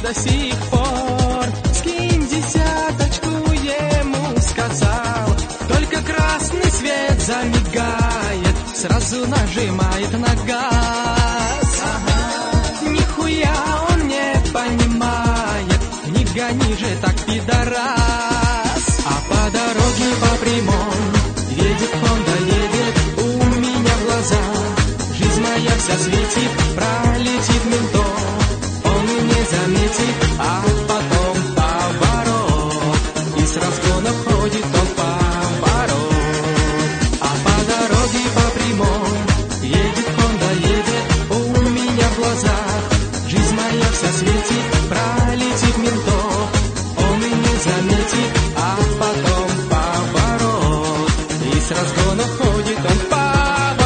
до сих пор. Скинь десяточку, ему сказал, только красный свет замигает, сразу нажимает на газ. Нихуя он не понимает, не гони же так, пидорас. А по дороге по прямой едет Honda, едет, у меня в глазах жизнь моя вся светит, пролетит ментов, он и не заметит, а потом поворот, и с разгона входит он в поворот. А по дороге по прямой едет Honda, едет, у меня в глазах жизнь моя вся светит, пролетит ментов, он и не заметит, а потом поворот, и с разгона входит он в поворот.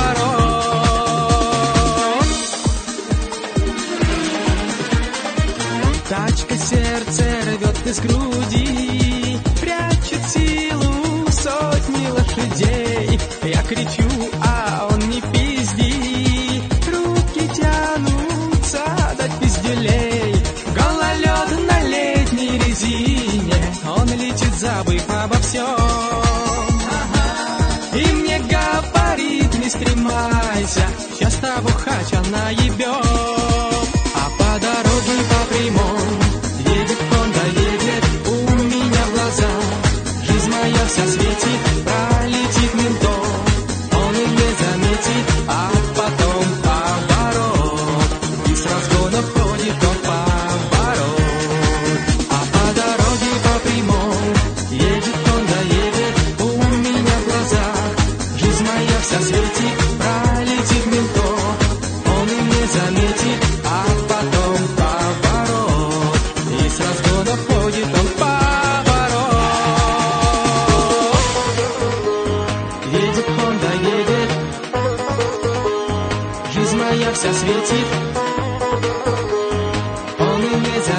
Тачка сердце рвет из груди, прячет силу сотни лошадей. Я кричу, а он не пизди, руки тянутся дать пизделей. Гололед на летней резине, он летит, забыв обо всем. И мне говорит, не стремайся, сейчас того хача наебем. А по дороге по прямой едет Honda, едет, у меня в глазах жизнь моя вся светит, пролетит ментов, он и не заметит, а потом поворот, и с разгона входит он в поворот. А по дороге по прямой едет Honda, едет, у меня в глазах жизнь моя вся светит, пролетит ментов, он и не заметит, а потом поворот, и с разгона входит он в поворот. Едет Honda, едет, жизнь моя вся светит,